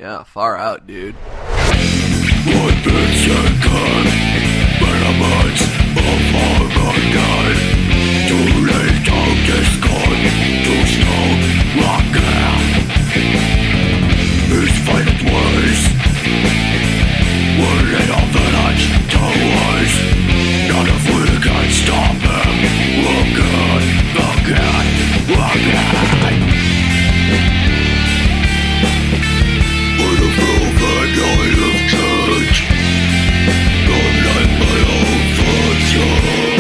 Yeah, far out, dude. What been second? Elements of Armageddon. Too late to discard. Too slow, rocket. His violent ways will lead our village to waste. Not if we can stop him. Again. With a proven I have changed. Not like my own fortune.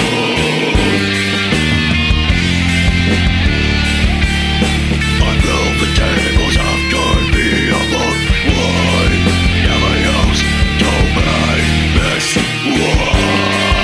I feel the tables have turned me about. Why never used to be this way?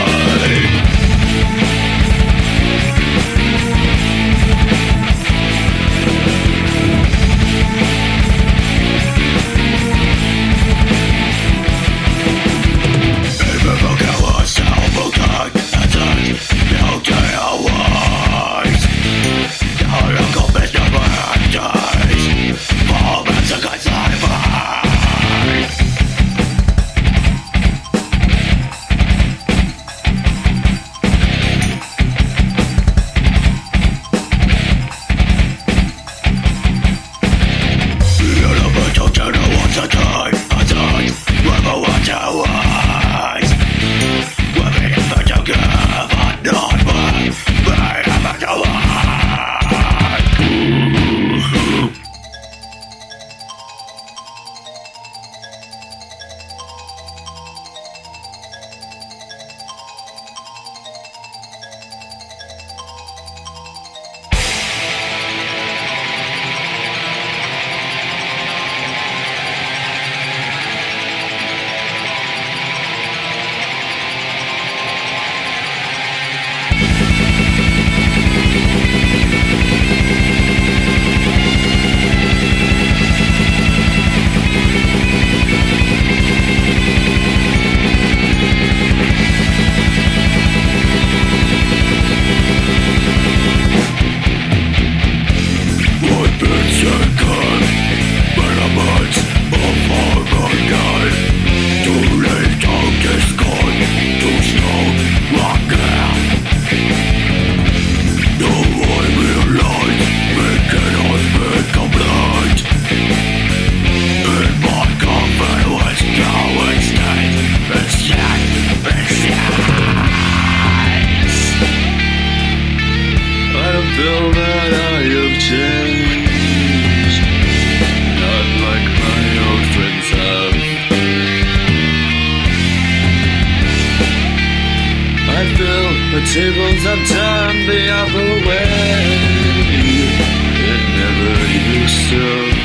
The tables have turned the other way. It never used to.